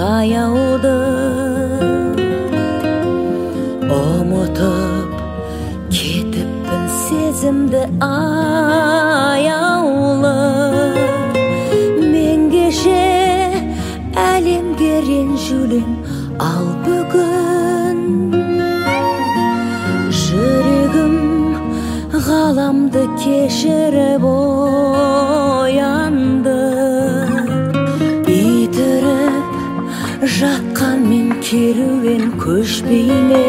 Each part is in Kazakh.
аяуды ұмытып кетіппін сезімді аяулы мен кеше әлемге ренжулім ал бүгін жүрегім ғаламды кешіріп оянды итіріп жатқан мен керуен көшпейме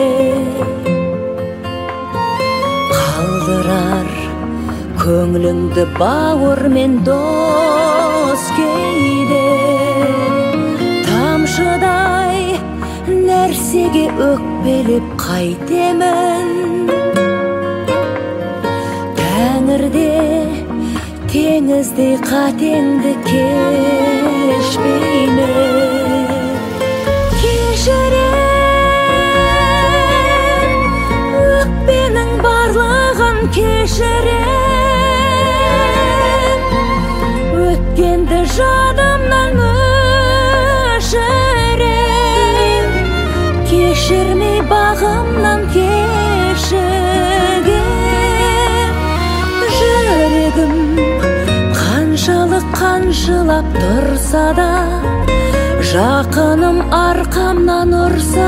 қалдырар көңіліңді бауыр мен дос кейде тамшыдай нәрсеге өкпелеп қайтемін тәңірде теңіздей қатеңді кешпейме кешірем өкпенің барлығын кешірем өткенді жадымнан өшірем кешірмей бағымнан кешігем жүрегім қаншалық қаншылап тұрса да жақыным арқамнан ұрса